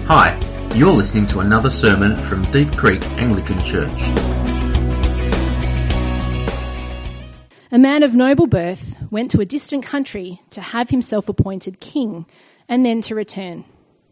Hi, you're listening to another sermon from Deep Creek Anglican Church. A man of noble birth went to a distant country to have himself appointed king and then to return.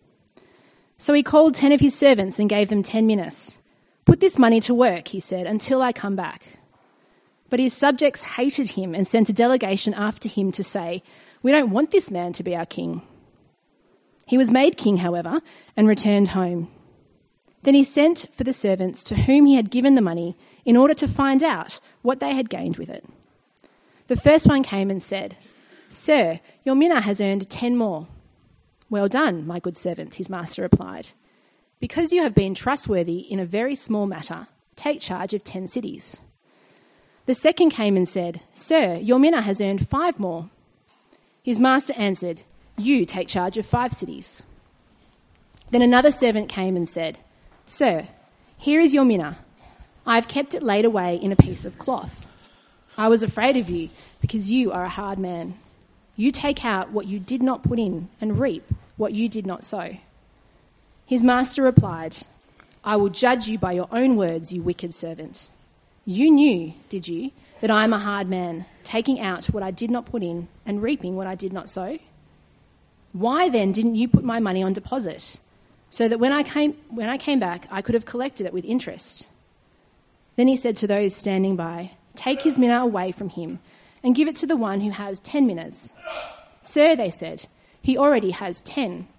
So he called 10 of his servants and gave them 10 minas. "Put this money to work," he said, "until I come back." But his subjects hated him and sent a delegation after him to say, "We don't want this man to be our king." He was made king, however, and returned home. Then he sent for the servants to whom he had given the money in order to find out what they had gained with it. The first one came and said, "Sir, your mina has earned 10 more. "Well done, my good servant," his master replied. "Because you have been trustworthy in a very small matter, take charge of 10 cities. The second came and said, "Sir, your mina has earned 5 more. His master answered, "You take charge of 5 cities. Then another servant came and said, "Sir, here is your mina. I have kept it laid away in a piece of cloth. I was afraid of you because you are a hard man. You take out what you did not put in and reap what you did not sow." His master replied, "I will judge you by your own words, you wicked servant. You knew, did you, that I am a hard man, taking out what I did not put in and reaping what I did not sow? Why then didn't you put my money on deposit, so that when I came back I could have collected it with interest?" Then he said to those standing by, "Take his mina away from him and give it to the one who has 10 minas. "Sir," they said, "he already has 10.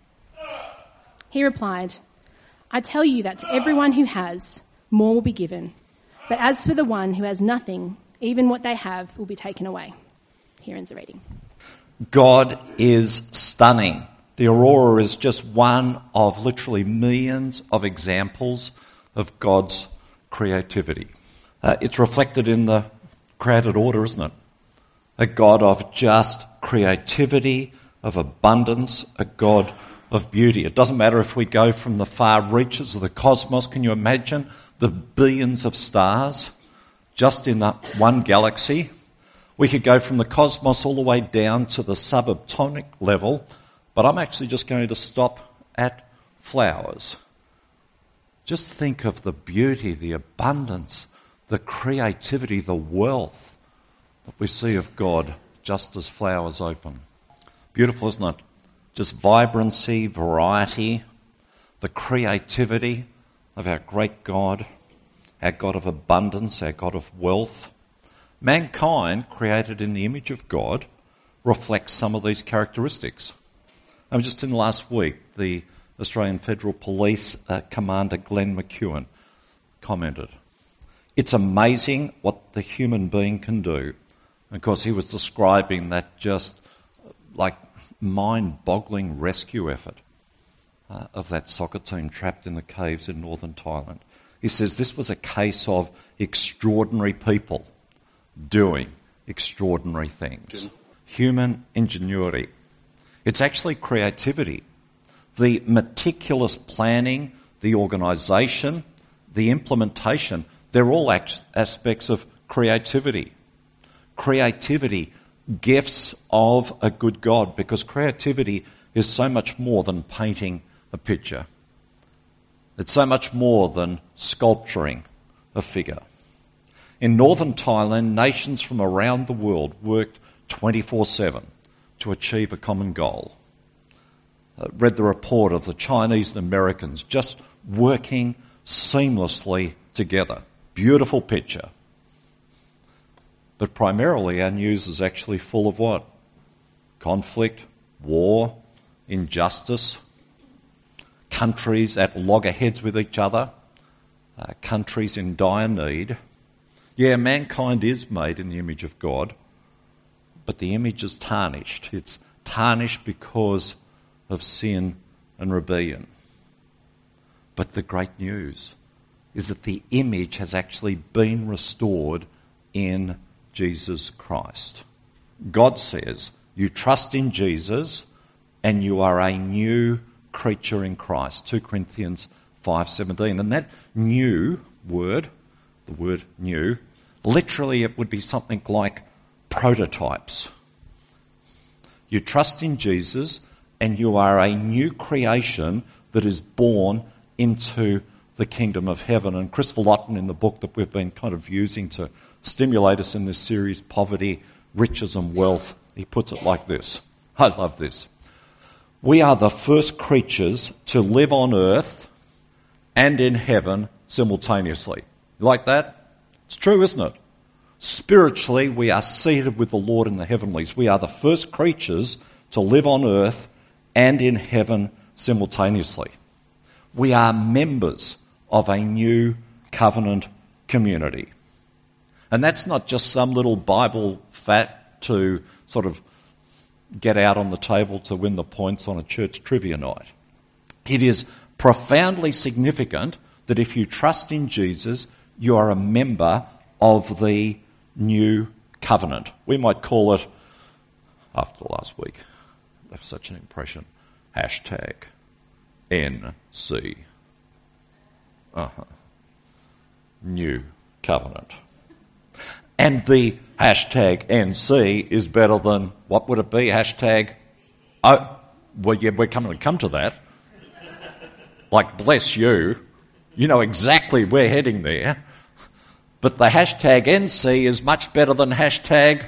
He replied, "I tell you that to everyone who has, more will be given. But as for the one who has nothing, even what they have will be taken away." Here ends the reading. God is stunning. The aurora is just one of literally millions of examples of God's creativity. It's reflected in the created order, isn't it? A God of just creativity, of abundance, a God of beauty. It doesn't matter if we go from the far reaches of the cosmos. Can you imagine the billions of stars just in that one galaxy? We could go from the cosmos all the way down to the subatomic level, but I'm actually just going to stop at flowers. Just think of the beauty, the abundance, the creativity, the wealth that we see of God just as flowers open. Beautiful, isn't it? Just vibrancy, variety, the creativity of our great God, our God of abundance, our God of wealth. Mankind, created in the image of God, reflects some of these characteristics. Just in the last week, the Australian Federal Police Commander Glenn McEwen commented, "It's amazing what the human being can do." Of course, he was describing that just like mind-boggling rescue effort of that soccer team trapped in the caves in northern Thailand. He says this was a case of extraordinary people doing extraordinary things. Human ingenuity. It's actually creativity. The meticulous planning, the organisation, the implementation, they're all aspects of creativity. Creativity, gifts of a good God, because creativity is so much more than painting a picture. It's so much more than sculpturing a figure. In northern Thailand, nations from around the world worked 24/7 to achieve a common goal. Read the report of the Chinese and Americans just working seamlessly together. Beautiful picture. But primarily our news is actually full of what? Conflict, war, injustice, countries at loggerheads with each other, countries in dire need. Yeah, mankind is made in the image of God, but the image is tarnished. It's tarnished because of sin and rebellion. But the great news is that the image has actually been restored in Jesus Christ. God says, you trust in Jesus and you are a new creature in Christ. 2 Corinthians 5:17. And that new word, the word new, literally it would be something like prototypes. You trust in Jesus and you are a new creation that is born into the kingdom of heaven. And Chris Vallotton, in the book that we've been kind of using to stimulate us in this series, Poverty, Riches and Wealth, he puts it like this. I love this. We are the first creatures to live on earth and in heaven simultaneously. You like that? It's true, isn't it? Spiritually, we are seated with the Lord in the heavenlies. We are the first creatures to live on earth and in heaven simultaneously. We are members of a new covenant community. And that's not just some little Bible fact to sort of get out on the table to win the points on a church trivia night. It is profoundly significant that if you trust in Jesus, you are a member of the new covenant. We might call it, after last week, left such an impression, hashtag NC. New covenant. And the hashtag NC is better than, what would it be? Hashtag, oh, well, yeah, we're coming to come to that. Like, bless you. You know exactly we're heading there. But the hashtag NC is much better than hashtag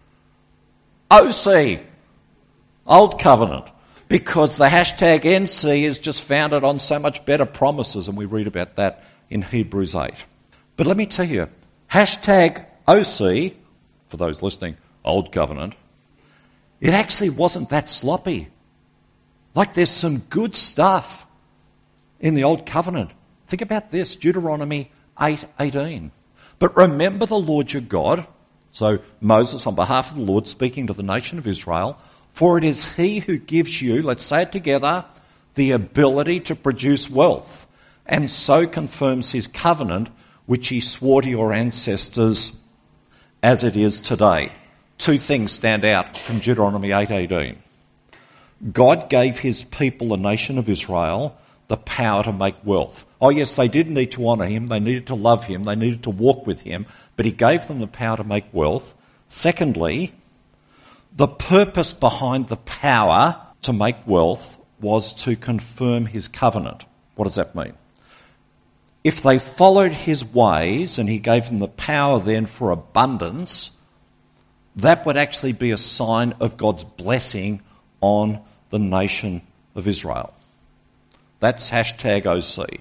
OC, Old Covenant, because the hashtag NC is just founded on so much better promises, and we read about that in Hebrews 8. But let me tell you, hashtag OC, for those listening, Old Covenant, it actually wasn't that sloppy. Like, there's some good stuff in the Old Covenant. Think about this, Deuteronomy 8:18. But remember the Lord your God, so Moses on behalf of the Lord speaking to the nation of Israel, for it is he who gives you, let's say it together, the ability to produce wealth, and so confirms his covenant which he swore to your ancestors as it is today. Two things stand out from Deuteronomy 8:18. God gave his people, the nation of Israel, the power to make wealth. Oh yes, they did need to honour him, they needed to love him, they needed to walk with him, but he gave them the power to make wealth. Secondly, the purpose behind the power to make wealth was to confirm his covenant. What does that mean? If they followed his ways and he gave them the power then for abundance, that would actually be a sign of God's blessing on the nation of Israel. That's hashtag OC.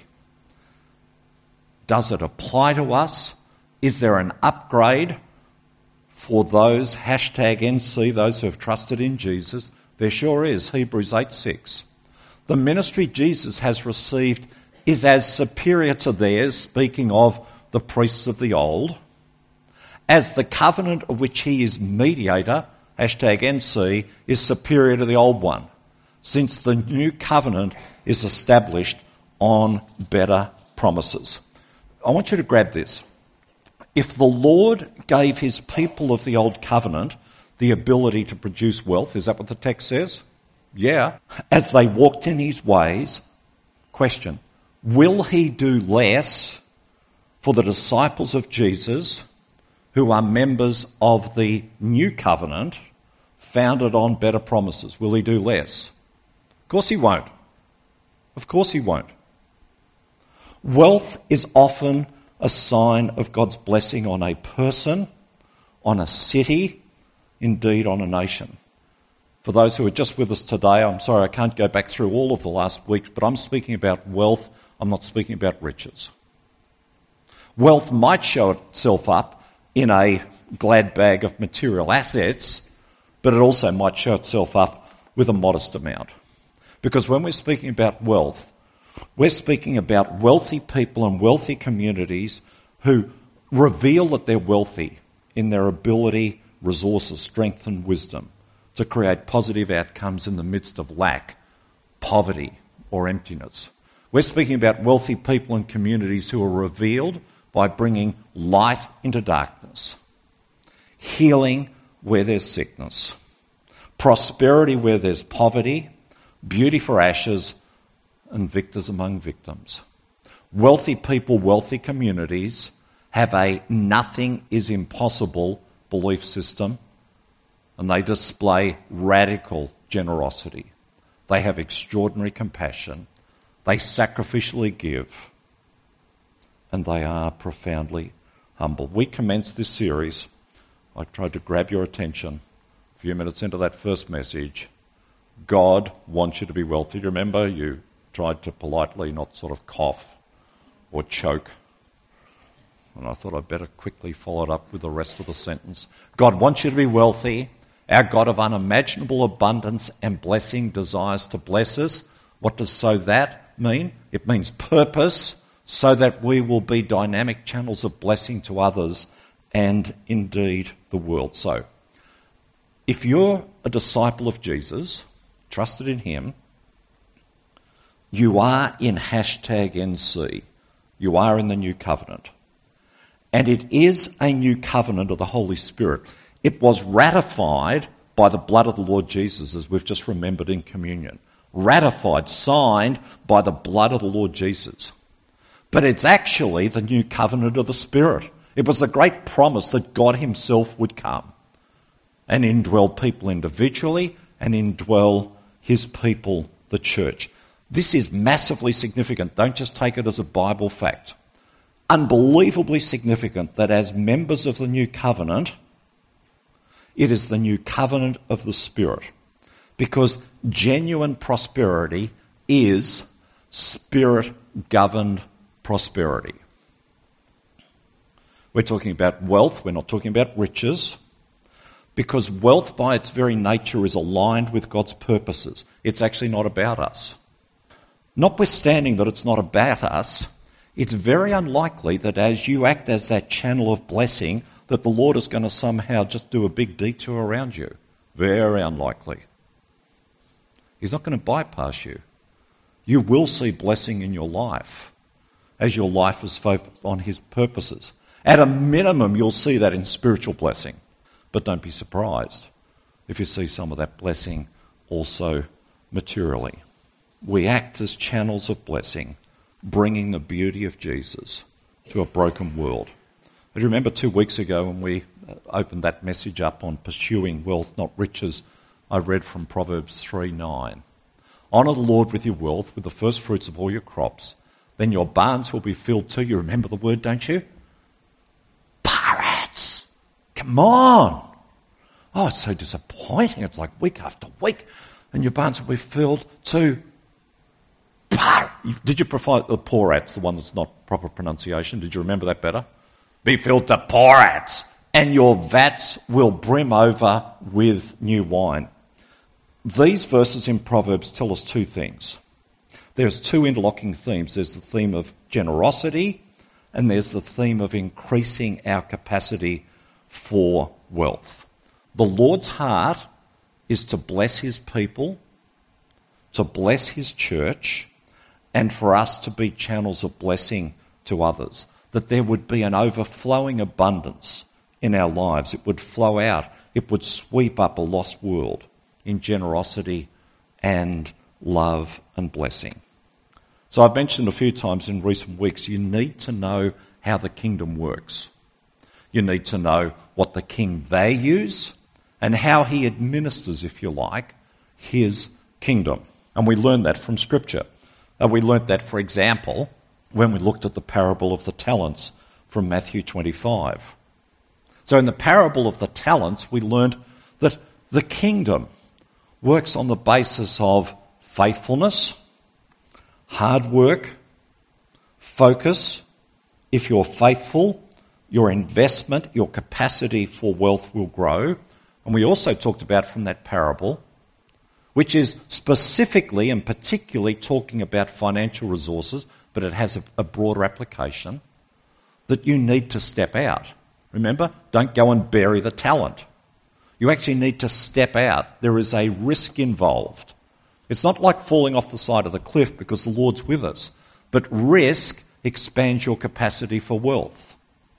Does it apply to us? Is there an upgrade for those hashtag NC, those who have trusted in Jesus? There sure is. Hebrews 8:6. The ministry Jesus has received is as superior to theirs, speaking of the priests of the old, as the covenant of which he is mediator, hashtag NC, is superior to the old one, since the new covenant is established on better promises. I want you to grab this. If the Lord gave his people of the old covenant the ability to produce wealth, is that what the text says? Yeah. As they walked in his ways, question, will he do less for the disciples of Jesus who are members of the new covenant founded on better promises? Will he do less? Of course he won't. Of course he won't. Wealth is often a sign of God's blessing on a person, on a city, indeed on a nation. For those who are just with us today, I'm sorry I can't go back through all of the last week, but I'm speaking about wealth, I'm not speaking about riches. Wealth might show itself up in a glad bag of material assets, but it also might show itself up with a modest amount. Because when we're speaking about wealth, we're speaking about wealthy people and wealthy communities who reveal that they're wealthy in their ability, resources, strength and wisdom to create positive outcomes in the midst of lack, poverty or emptiness. We're speaking about wealthy people and communities who are revealed by bringing light into darkness, healing where there's sickness, prosperity where there's poverty, beauty for ashes, and victors among victims. Wealthy people, wealthy communities have a nothing is impossible belief system, and they display radical generosity. they have extraordinary compassion, they sacrificially give, and they are profoundly humble. We commenced this series. I tried to grab your attention a few minutes into that first message. God wants you to be wealthy. Remember, you tried to politely not sort of cough or choke. And I thought I'd better quickly follow it up with the rest of the sentence. God wants you to be wealthy. Our God of unimaginable abundance and blessing desires to bless us. What does "so that" mean? It means purpose, so that we will be dynamic channels of blessing to others and indeed the world. So, if you're a disciple of Jesus, trusted in him, you are in #NC. You are in the new covenant. And it is a new covenant of the Holy Spirit. It was ratified by the blood of the Lord Jesus, as we've just remembered in communion. Ratified, signed by the blood of the Lord Jesus. But it's actually the new covenant of the Spirit. It was the great promise that God himself would come and indwell people individually and indwell his people, the church. This is massively significant. Don't just take it as a Bible fact. Unbelievably significant that as members of the new covenant, it is the new covenant of the Spirit. Because genuine prosperity is Spirit-governed prosperity. We're talking about wealth, we're not talking about riches, because wealth by its very nature is aligned with God's purposes. It's actually not about us. Notwithstanding that it's not about us, it's very unlikely that as you act as that channel of blessing, that the Lord is going to somehow just do a big detour around you. Very unlikely. He's not going to bypass you. You will see blessing in your life as your life is focused on his purposes. At a minimum, you'll see that in spiritual blessing. But don't be surprised if you see some of that blessing also materially. We act as channels of blessing, bringing the beauty of Jesus to a broken world. I remember 2 weeks ago when we opened that message up on pursuing wealth, not riches, I read from Proverbs 3:9. Honour the Lord with your wealth, with the first fruits of all your crops. Then your barns will be filled too. You remember the word, don't you? Pirates! Come on! Oh, it's so disappointing. It's like week after week. And your barns will be filled too. Did you prefer the porats, the one that's not proper pronunciation? Did you remember that better? Be filled to porats, and your vats will brim over with new wine. These verses in Proverbs tell us two things. There's two interlocking themes. There's the theme of generosity, and there's the theme of increasing our capacity for wealth. The Lord's heart is to bless his people, to bless his church, and for us to be channels of blessing to others, that there would be an overflowing abundance in our lives. It would flow out. It would sweep up a lost world in generosity and love and blessing. So I've mentioned a few times in recent weeks, you need to know how the kingdom works. You need to know what the king values and how he administers, if you like, his kingdom. And we learn that from Scripture. We learnt that, for example, when we looked at the parable of the talents from Matthew 25. So in the parable of the talents, we learned that the kingdom works on the basis of faithfulness, hard work, focus. If you're faithful, your investment, your capacity for wealth will grow. And we also talked about from that parable, which is specifically and particularly talking about financial resources, but it has a broader application, that you need to step out. Remember, don't go and bury the talent. You actually need to step out. There is a risk involved. It's not like falling off the side of the cliff because the Lord's with us, but risk expands your capacity for wealth.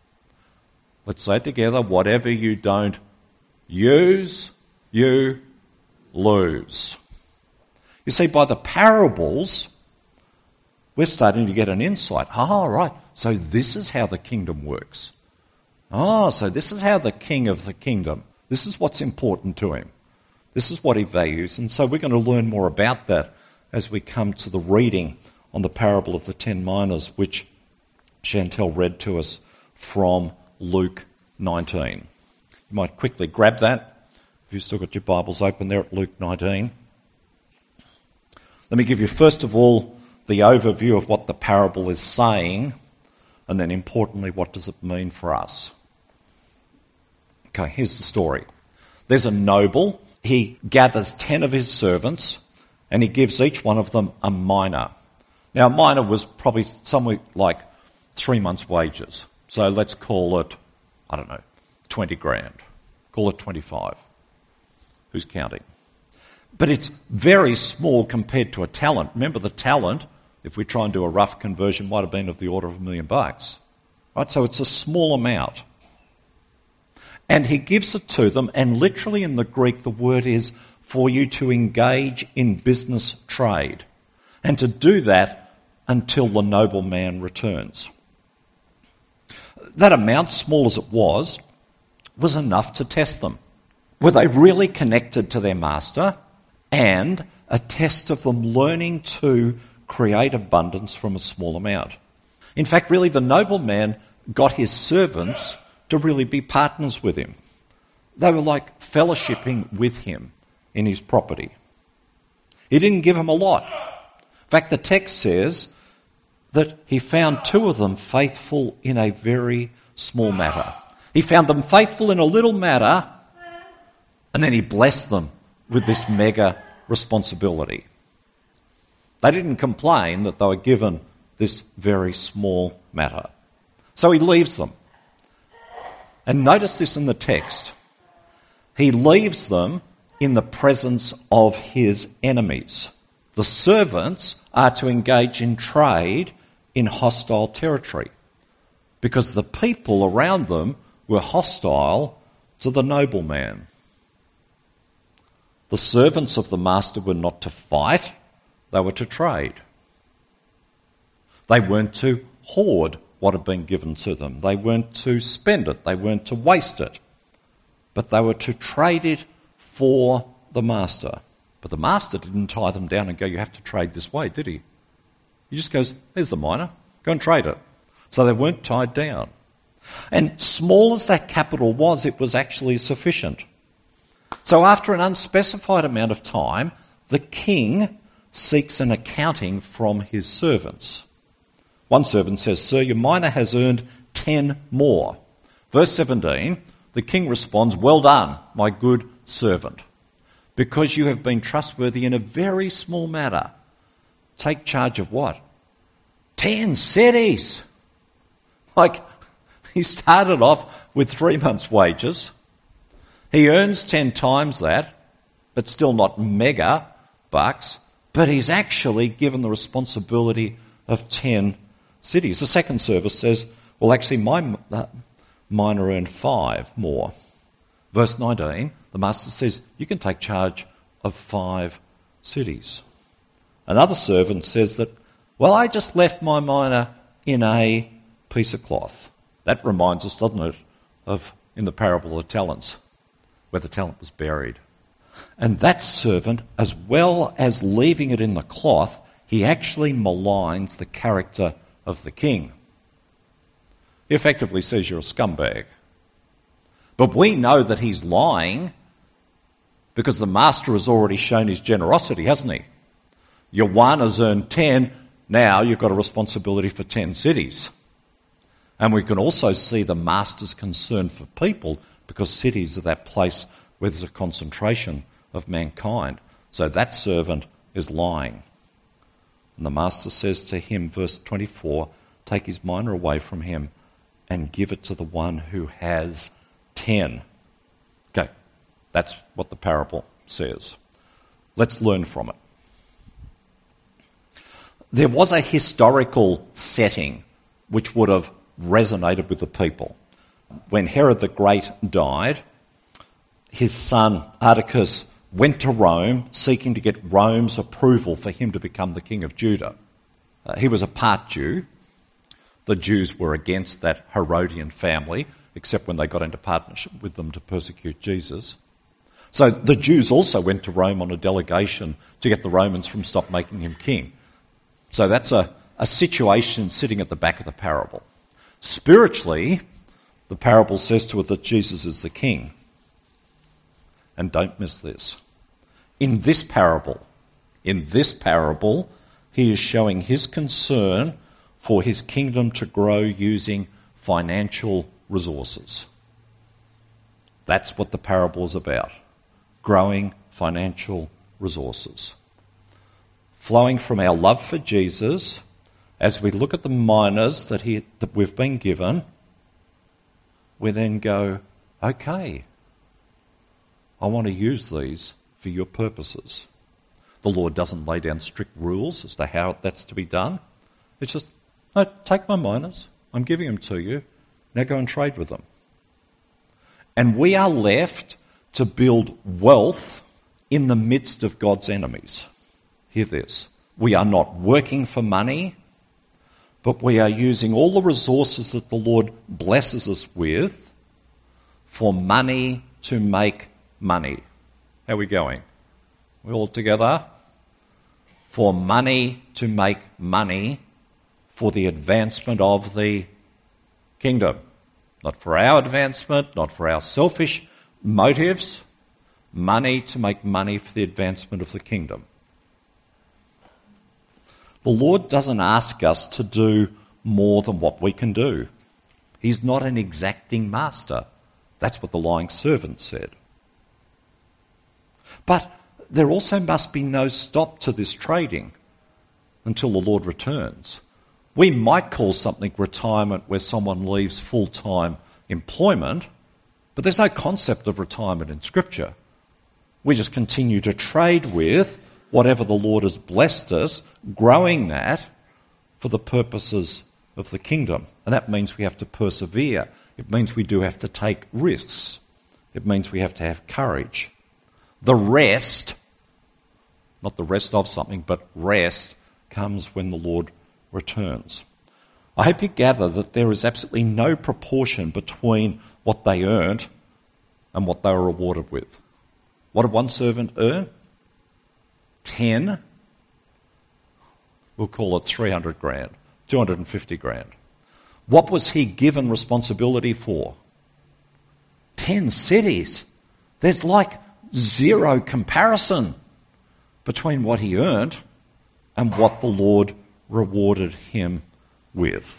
Let's say it together, whatever you don't use, you lose. You see, by the parables, we're starting to get an insight. Oh, right, so this is how the kingdom works. Oh, so this is how the king of the kingdom, this is what's important to him. This is what he values. And so we're going to learn more about that as we come to the reading on the parable of the 10 minas, which Chantel read to us from Luke 19. You might quickly grab that if you've still got your Bibles open there at Luke 19. Let me give you first of all the overview of what the parable is saying, and then importantly, what does it mean for us? Okay, here's the story. There's a noble. He gathers 10 of his servants, and he gives each one of them a mina. Now, a mina was probably somewhere like 3 months' wages. So let's call it, 20 grand. Call it 25. Who's counting? But it's very small compared to a talent. Remember, the talent, if we try and do a rough conversion, might have been of the order of $1 million. Right? So it's a small amount. And he gives it to them, and literally in the Greek the word is for you to engage in business trade, and to do that until the nobleman returns. That amount, small as it was enough to test them. Were they really connected to their master? And a test of them learning to create abundance from a small amount. In fact, really, the nobleman got his servants to really be partners with him. They were like fellowshipping with him in his property. He didn't give them a lot. In fact, the text says that he found 2 of them faithful in a very small matter. He found them faithful in a little matter, and then he blessed them with this mega responsibility. They didn't complain that they were given this very small matter. So he leaves them. And notice this in the text. He leaves them in the presence of his enemies. The servants are to engage in trade in hostile territory because the people around them were hostile to the nobleman. The servants of the master were not to fight, they were to trade. They weren't to hoard what had been given to them. They weren't to spend it. They weren't to waste it. But they were to trade it for the master. But the master didn't tie them down and go, you have to trade this way, did he? He just goes, there's the mina, go and trade it. So they weren't tied down. And small as that capital was, it was actually sufficient. So after an unspecified amount of time, the king seeks an accounting from his servants. One servant says, sir, your mina has earned 10 more. Verse 17, the king responds, well done, my good servant, because you have been trustworthy in a very small matter. Take charge of what? 10 cities. Like, he started off with 3 months' wages. He earns 10 times that, but still not mega bucks, but he's actually given the responsibility of 10 cities. The second service says, well, actually, my mina earned 5 more. Verse 19, the master says, you can take charge of 5 cities. Another servant says that, well, I just left my mina in a piece of cloth. That reminds us, doesn't it, of in the parable of the talents, where the talent was buried. And that servant, as well as leaving it in the cloth, he actually maligns the character of the king. He effectively says you're a scumbag. But we know that he's lying because the master has already shown his generosity, hasn't he? Your one has earned 10, now you've got a responsibility for 10 cities. And we can also see the master's concern for people because cities are that place where there's a concentration of mankind. So that servant is lying. And the master says to him, verse 24, take his mina away from him and give it to the one who has 10. Okay, that's what the parable says. Let's learn from it. There was a historical setting which would have resonated with the people. When Herod the Great died, his son Archelaus went to Rome seeking to get Rome's approval for him to become the king of Judah. He was a part Jew. The Jews were against that Herodian family, except when they got into partnership with them to persecute Jesus. So the Jews also went to Rome on a delegation to get the Romans from stop making him king. So that's a situation sitting at the back of the parable. Spiritually, the parable says to it that Jesus is the king. And don't miss this. In this parable, he is showing his concern for his kingdom to grow using financial resources. That's what the parable is about. Growing financial resources. Flowing from our love for Jesus, as we look at the minas that we've been given, we then go, okay, I want to use these for your purposes. The Lord doesn't lay down strict rules as to how that's to be done. It's just, no, take my minas, I'm giving them to you, now go and trade with them. And we are left to build wealth in the midst of God's enemies. Hear this. We are not working for money, but we are using all the resources that the Lord blesses us with for money to make money. How are we going? We all together? For money to make money for the advancement of the kingdom. Not for our advancement, not for our selfish motives. Money to make money for the advancement of the kingdom. The Lord doesn't ask us to do more than what we can do. He's not an exacting master. That's what the lying servant said. But there also must be no stop to this trading until the Lord returns. We might call something retirement where someone leaves full-time employment, but there's no concept of retirement in Scripture. We just continue to trade with whatever the Lord has blessed us, growing that for the purposes of the kingdom. And that means we have to persevere. It means we do have to take risks. It means we have to have courage. The rest, not the rest of something, but rest comes when the Lord returns. I hope you gather that there is absolutely no proportion between what they earned and what they were rewarded with. What did one servant earn? 10. We'll call it 300 grand, 250 grand. What was he given responsibility for? 10 cities. There's like zero comparison between what he earned and what the Lord rewarded him with.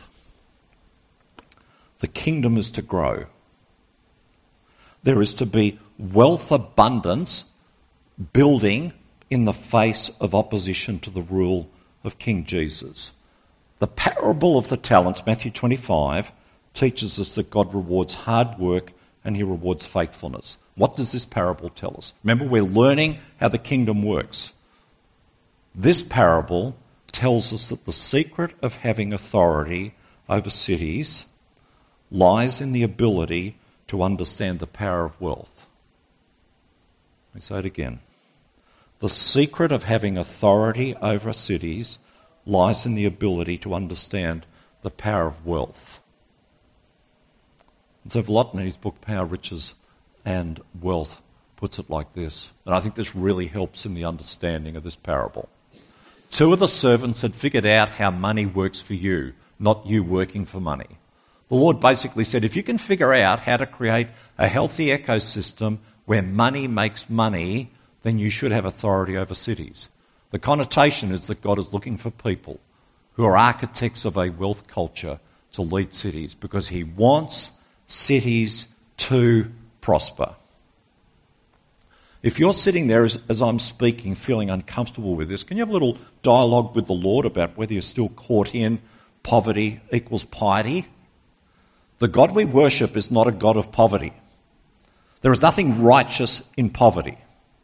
The kingdom is to grow. There is to be wealth abundance building in the face of opposition to the rule of King Jesus. The parable of the talents, Matthew 25, teaches us that God rewards hard work and he rewards faithfulness. What does this parable tell us? Remember, we're learning how the kingdom works. This parable tells us that the secret of having authority over cities lies in the ability to understand the power of wealth. Let me say it again. The secret of having authority over cities lies in the ability to understand the power of wealth. And so Vlot, in his book Power, Riches and Wealth, puts it like this, and I think this really helps in the understanding of this parable. 2 of the servants had figured out how money works for you, not you working for money. The Lord basically said, if you can figure out how to create a healthy ecosystem where money makes money, then you should have authority over cities. The connotation is that God is looking for people who are architects of a wealth culture to lead cities because he wants cities to prosper. If you're sitting there as I'm speaking feeling uncomfortable with this, can you have a little dialogue with the Lord about whether you're still caught in poverty equals piety? The God we worship is not a God of poverty. There is nothing righteous in poverty.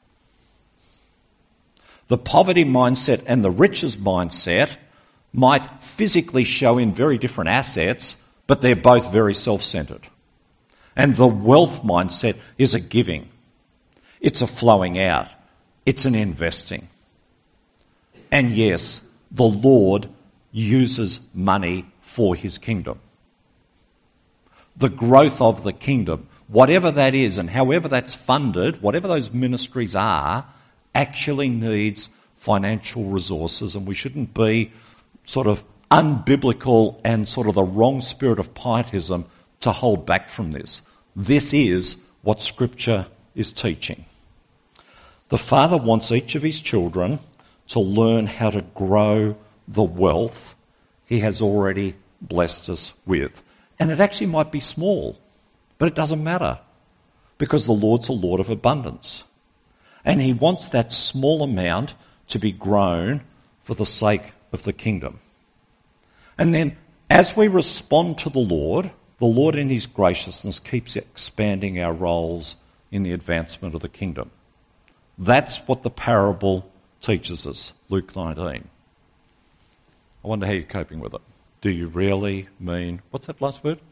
The poverty mindset and the riches mindset might physically show in very different assets, but they're both very self-centered. And the wealth mindset is a giving. It's a flowing out. It's an investing. And yes, the Lord uses money for his kingdom. The growth of the kingdom whatever that is and however that's funded, whatever those ministries are, actually needs financial resources, and we shouldn't be sort of unbiblical and sort of the wrong spirit of pietism to hold back from this. This is what Scripture is teaching. The Father wants each of his children to learn how to grow the wealth he has already blessed us with. And it actually might be small, but it doesn't matter because the Lord's a Lord of abundance. And he wants that small amount to be grown for the sake of the kingdom. And then as we respond to the Lord in his graciousness keeps expanding our roles in the advancement of the kingdom. That's what the parable teaches us, Luke 19. I wonder how you're coping with it. Do you really mean, what's that last word?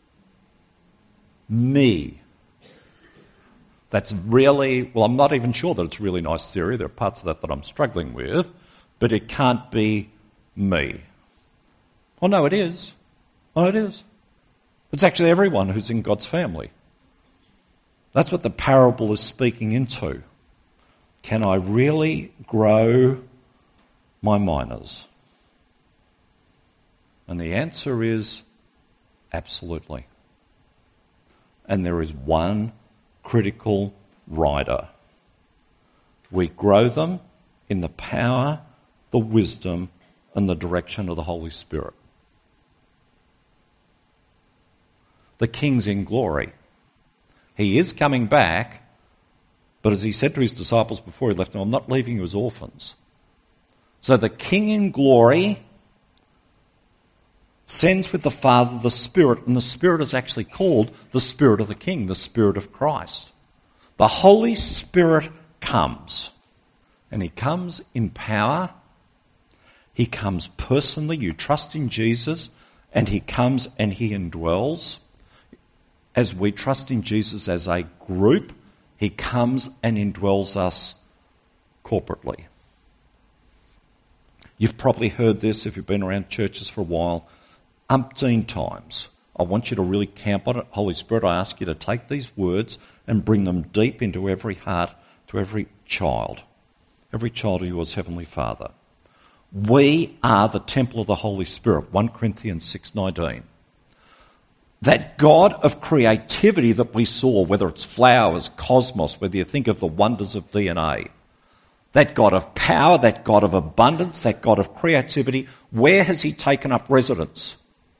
Me. That's really, well, I'm not even sure that it's a really nice theory. There are parts of that I'm struggling with, but it can't be me. Oh, no, it is. Oh, it is. It's actually everyone who's in God's family. That's what the parable is speaking into. Can I really grow my miners? And the answer is absolutely. And there is one critical rider. We grow them in the power, the wisdom, and the direction of the Holy Spirit. The King's in glory. He is coming back, but as he said to his disciples before he left them, I'm not leaving you as orphans. So the King in glory sends with the Father the Spirit, and the Spirit is actually called the Spirit of the King, the Spirit of Christ. The Holy Spirit comes, and he comes in power. He comes personally. You trust in Jesus, and he comes and he indwells. As we trust in Jesus as a group, he comes and indwells us corporately. You've probably heard this if you've been around churches for a while, umpteen times. I want you to really camp on it. Holy Spirit, I ask you to take these words and bring them deep into every heart, to every child of yours, Heavenly Father. We are the temple of the Holy Spirit, 1 Corinthians 6:19. That God of creativity that we saw, whether it's flowers, cosmos, whether you think of the wonders of DNA, that God of power, that God of abundance, that God of creativity, where has he taken up residence?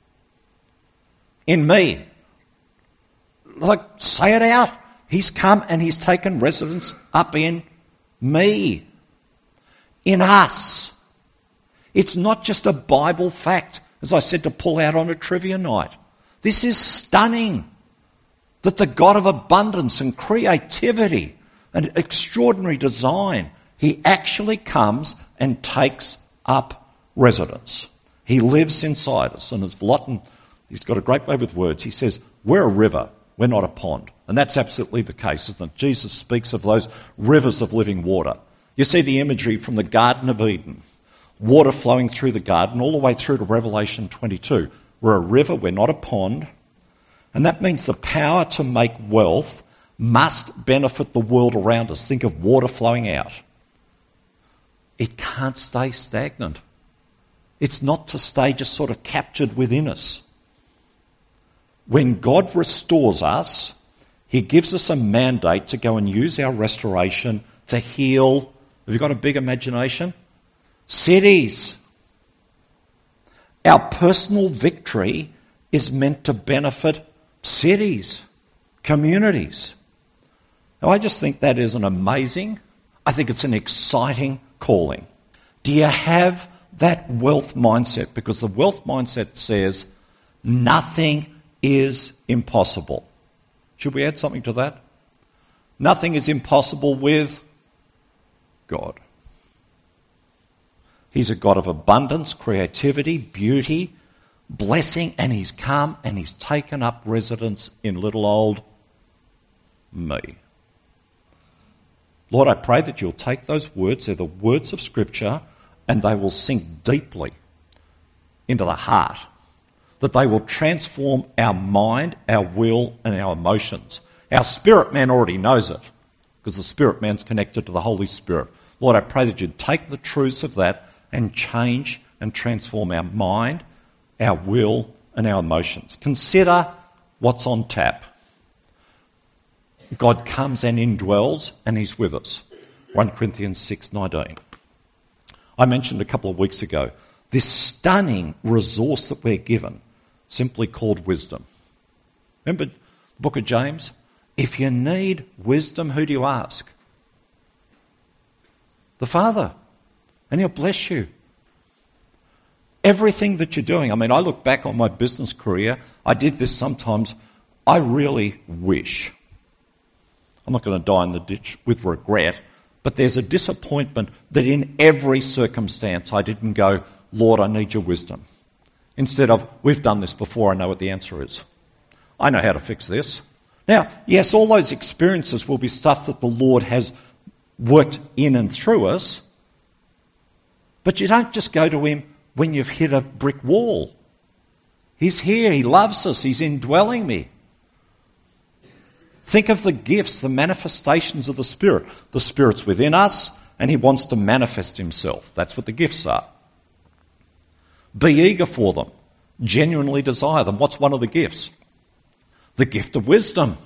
In me. Like, say it out. He's come and he's taken residence up in me. In us. It's not just a Bible fact, as I said, to pull out on a trivia night. This is stunning, that the God of abundance and creativity and extraordinary design, he actually comes and takes up residence. He lives inside us. And as Vlotten, he's got a great way with words. He says, we're a river, we're not a pond. And that's absolutely the case, isn't it? Jesus speaks of those rivers of living water. You see the imagery from the Garden of Eden, water flowing through the garden all the way through to Revelation 22. We're a river, we're not a pond. And that means the power to make wealth must benefit the world around us. Think of water flowing out. It can't stay stagnant. It's not to stay just sort of captured within us. When God restores us, he gives us a mandate to go and use our restoration to heal. Have you got a big imagination? Cities. Our personal victory is meant to benefit cities, communities. Now, I just think that is I think it's an exciting calling. Do you have that wealth mindset? Because the wealth mindset says nothing is impossible. Should we add something to that? Nothing is impossible with God. He's a God of abundance, creativity, beauty, blessing, and he's come and he's taken up residence in little old me. Lord, I pray that you'll take those words, they're the words of Scripture, and they will sink deeply into the heart, that they will transform our mind, our will, and our emotions. Our spirit man already knows it, because the spirit man's connected to the Holy Spirit. Lord, I pray that you'd take the truths of that and change and transform our mind, our will, and our emotions. Consider what's on tap. God comes and indwells, and he's with us. 1 Corinthians 6:19. I mentioned a couple of weeks ago this stunning resource that we're given, simply called wisdom. Remember the book of James? If you need wisdom, who do you ask? The Father. And he'll bless you. Everything that you're doing. I mean, I look back on my business career. I did this sometimes. I really wish. I'm not going to die in the ditch with regret, but there's a disappointment that in every circumstance I didn't go, Lord, I need your wisdom. Instead of, we've done this before, I know what the answer is. I know how to fix this. Now, yes, all those experiences will be stuff that the Lord has worked in and through us, but you don't just go to him when you've hit a brick wall. He's here, he loves us, he's indwelling me. Think of the gifts, the manifestations of the Spirit. The Spirit's within us, and he wants to manifest himself. That's what the gifts are. Be eager for them. Genuinely desire them. What's one of the gifts? The gift of wisdom.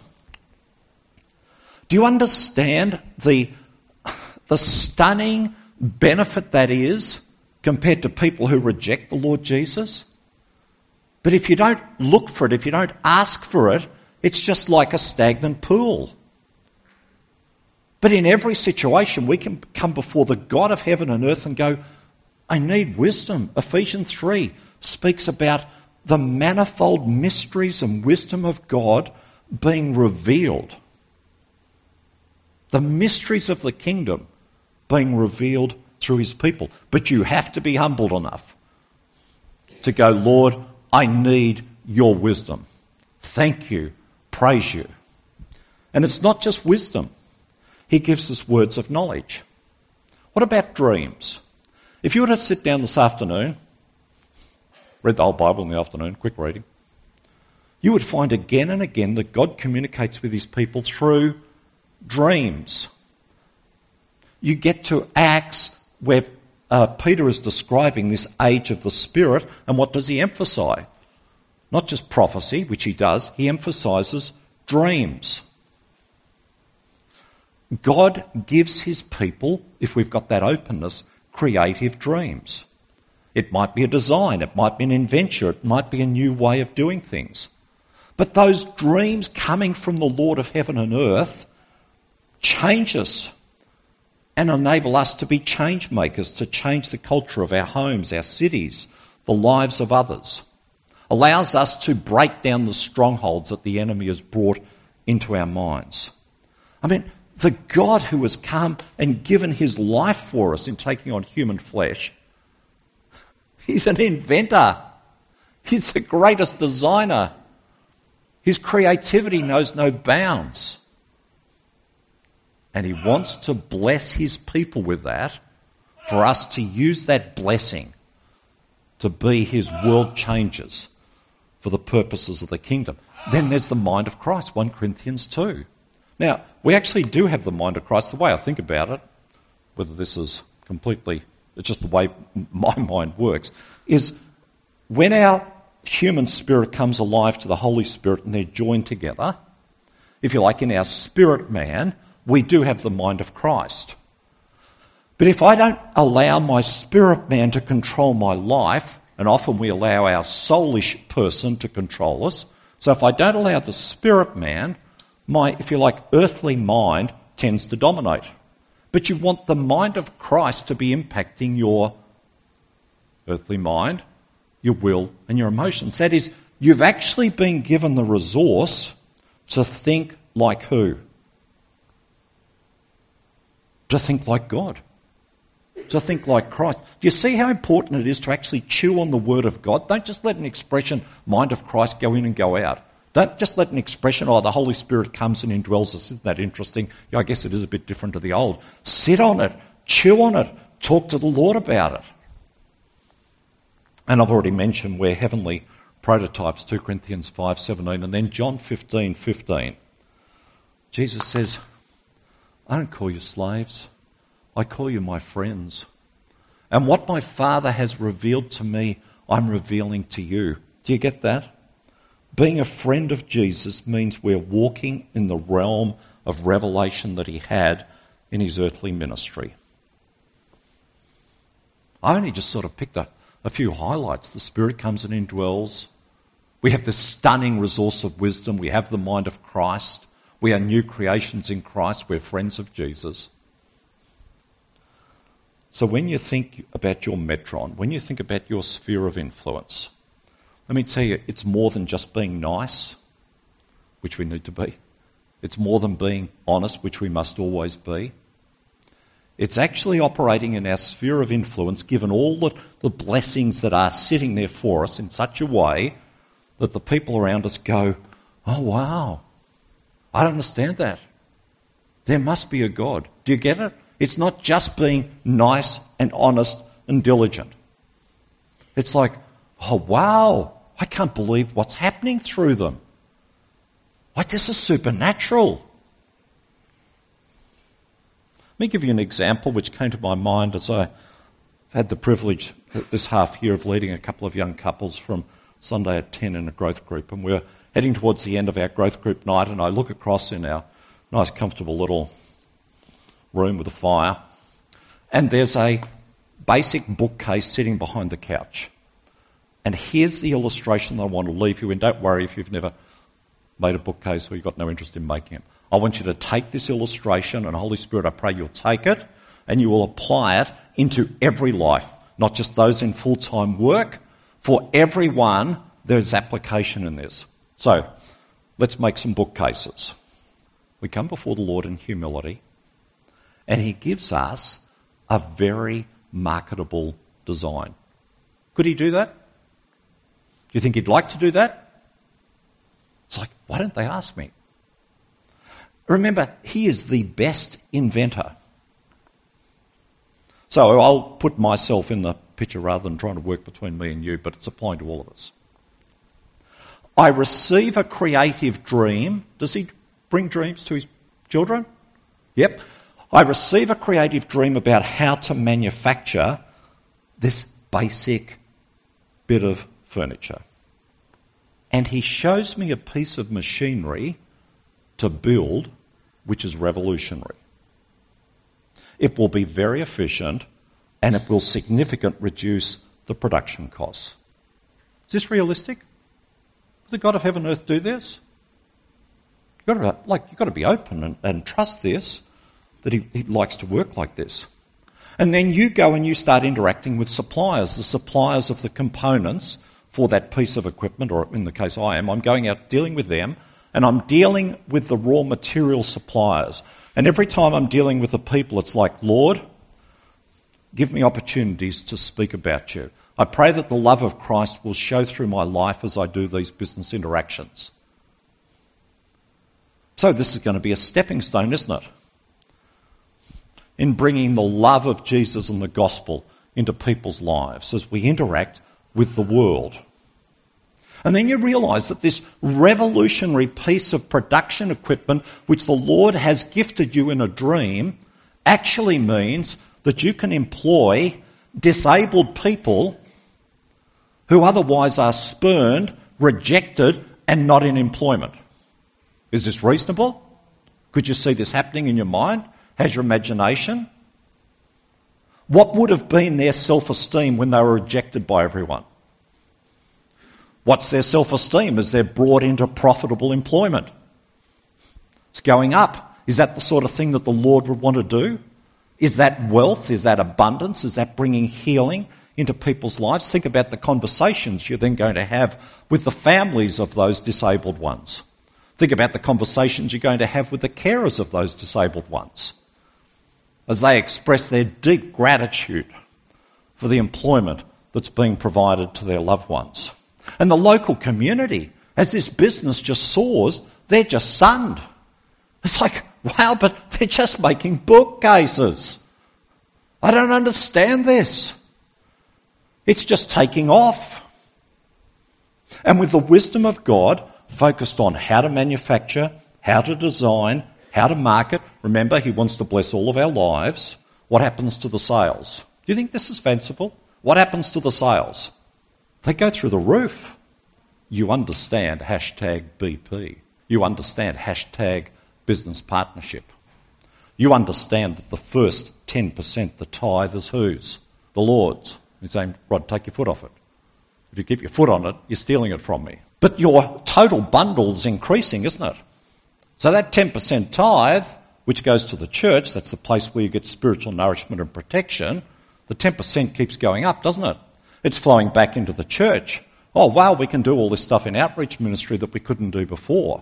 Do you understand the stunning benefit that is compared to people who reject the Lord Jesus? But if you don't look for it, if you don't ask for it, it's just like a stagnant pool. But in every situation, we can come before the God of heaven and earth and go, I need wisdom. Ephesians 3 speaks about the manifold mysteries and wisdom of God being revealed. The mysteries of the kingdom being revealed through his people. But you have to be humbled enough to go, Lord, I need your wisdom. Thank you. Praise you. And it's not just wisdom. He gives us words of knowledge. What about dreams? If you were to sit down this afternoon, read the whole Bible in the afternoon, quick reading, you would find again and again that God communicates with his people through dreams. You get to Acts where Peter is describing this age of the Spirit, and what does he emphasise? Not just prophecy, which he does, he emphasises dreams. God gives his people, if we've got that openness, creative dreams. It might be a design, it might be an invention, it might be a new way of doing things. But those dreams coming from the Lord of heaven and earth change us and enable us to be change makers, to change the culture of our homes, our cities, the lives of others. Allows us to break down the strongholds that the enemy has brought into our minds. I mean, the God who has come and given his life for us in taking on human flesh, he's an inventor. He's the greatest designer. His creativity knows no bounds. And he wants to bless his people with that, for us to use that blessing to be his world changers for the purposes of the kingdom. Then there's the mind of Christ, 1 Corinthians 2. Now, we actually do have the mind of Christ. The way I think about it, whether this is completely, it's just the way my mind works, is when our human spirit comes alive to the Holy Spirit and they're joined together, if you like, in our spirit man, we do have the mind of Christ. But if I don't allow my spirit man to control my life, and often we allow our soulish person to control us, so if I don't allow the spirit man, my, if you like, earthly mind tends to dominate. But you want the mind of Christ to be impacting your earthly mind, your will, and your emotions. That is, you've actually been given the resource to think like who? To think like God. To think like Christ. Do you see how important it is to actually chew on the word of God? Don't just let an expression, mind of Christ, go in and go out. Don't just let an expression, the Holy Spirit comes and indwells us. Isn't that interesting? Yeah, I guess it is a bit different to the old. Sit on it. Chew on it. Talk to the Lord about it. And I've already mentioned we're heavenly prototypes, 2 Corinthians 5:17, and then John 15:15. Jesus says, I don't call you slaves. I call you my friends. And what my Father has revealed to me, I'm revealing to you. Do you get that? Being a friend of Jesus means we're walking in the realm of revelation that he had in his earthly ministry. I only just sort of picked a few highlights. The Spirit comes and indwells. We have this stunning resource of wisdom. We have the mind of Christ. We are new creations in Christ. We're friends of Jesus. So when you think about your metron, when you think about your sphere of influence, let me tell you, it's more than just being nice, which we need to be. It's more than being honest, which we must always be. It's actually operating in our sphere of influence, given all the blessings that are sitting there for us in such a way that the people around us go, oh wow, I don't understand that. There must be a God. Do you get it? It's not just being nice and honest and diligent. It's like, oh wow, I can't believe what's happening through them. Like this is supernatural. Let me give you an example which came to my mind as I've had the privilege this half year of leading a couple of young couples from Sunday at 10 in a growth group. And we're heading towards the end of our growth group night, and I look across in our nice comfortable little room with a fire, and there's a basic bookcase sitting behind the couch. And here's the illustration that I want to leave you in. Don't worry if you've never made a bookcase or you've got no interest in making it. I want you to take this illustration, and Holy Spirit, I pray you'll take it and you will apply it into every life, not just those in full-time work. For everyone, there's application in this. So, let's make some bookcases. We come before the Lord in humility, and he gives us a very marketable design. Could he do that? Do you think he'd like to do that? It's like, why don't they ask me? Remember, he is the best inventor. So I'll put myself in the picture rather than trying to work between me and you, but it's applying to all of us. I receive a creative dream. Does he bring dreams to his children? Yep. I receive a creative dream about how to manufacture this basic bit of furniture. And he shows me a piece of machinery to build, which is revolutionary. It will be very efficient, and it will significantly reduce the production costs. Is this realistic? Will the God of heaven and earth do this? You've got to be open and trust this, that he likes to work like this. And then you go and you start interacting with suppliers, the suppliers of the components for that piece of equipment, or in the case I'm going out dealing with them, and I'm dealing with the raw material suppliers. And every time I'm dealing with the people, it's like, Lord, give me opportunities to speak about you. I pray that the love of Christ will show through my life as I do these business interactions. So this is going to be a stepping stone, isn't it? In bringing the love of Jesus and the gospel into people's lives as we interact with the world. And then you realise that this revolutionary piece of production equipment which the Lord has gifted you in a dream actually means that you can employ disabled people who otherwise are spurned, rejected, and not in employment. Is this reasonable? Could you see this happening in your mind? Has your imagination? What would have been their self-esteem when they were rejected by everyone? What's their self-esteem as they're brought into profitable employment? It's going up. Is that the sort of thing that the Lord would want to do? Is that wealth? Is that abundance? Is that bringing healing into people's lives? Think about the conversations you're then going to have with the families of those disabled ones. Think about the conversations you're going to have with the carers of those disabled ones as they express their deep gratitude for the employment that's being provided to their loved ones. And the local community, as this business just soars, they're just stunned. It's like, wow, but they're just making bookcases. I don't understand this. It's just taking off. And with the wisdom of God focused on how to manufacture, how to design, how to market. Remember, he wants to bless all of our lives. What happens to the sales? Do you think this is fanciful? What happens to the sales? They go through the roof. You understand hashtag BP. You understand hashtag business partnership. You understand that the first 10%, the tithe, is whose? The Lord's. He's saying, Rod, take your foot off it. If you keep your foot on it, you're stealing it from me. But your total bundle's increasing, isn't it? So that 10% tithe, which goes to the church, that's the place where you get spiritual nourishment and protection, the 10% keeps going up, doesn't it? It's flowing back into the church. Oh, wow, we can do all this stuff in outreach ministry that we couldn't do before.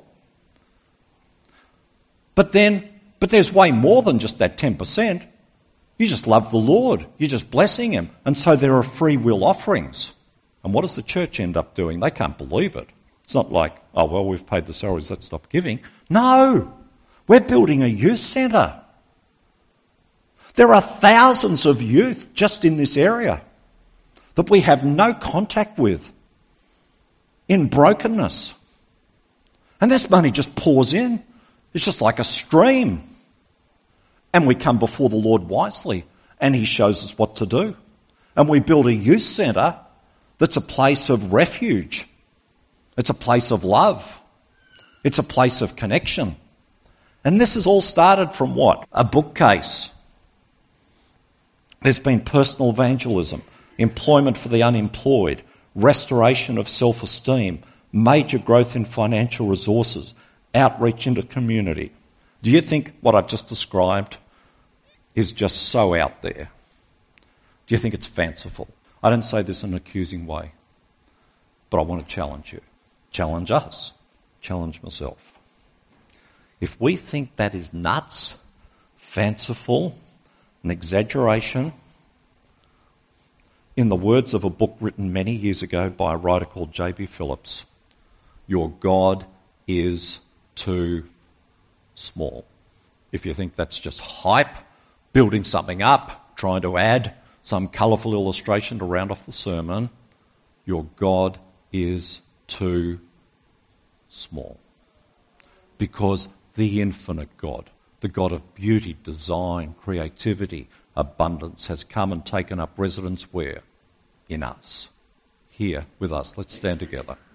But there's way more than just that 10%. You just love the Lord. You're just blessing him. And so there are free will offerings. And what does the church end up doing? They can't believe it. It's not like, oh, well, we've paid the salaries, let's stop giving. No, we're building a youth centre. There are thousands of youth just in this area that we have no contact with, in brokenness. And this money just pours in. It's just like a stream. And we come before the Lord wisely, and he shows us what to do. And we build a youth centre that's a place of refuge. It's a place of love. It's a place of connection. And this has all started from what? A bookcase. There's been personal evangelism, employment for the unemployed, restoration of self-esteem, major growth in financial resources, outreach into community. Do you think what I've just described is just so out there? Do you think it's fanciful? I don't say this in an accusing way, but I want to challenge you. Challenge us. Challenge myself. If we think that is nuts, fanciful, an exaggeration, in the words of a book written many years ago by a writer called J.B. Phillips, your God is too small. If you think that's just hype, building something up, trying to add some colourful illustration to round off the sermon, your God is too small. Because the infinite God, the God of beauty, design, creativity, abundance, has come and taken up residence where? In us. Here with us. Let's stand together.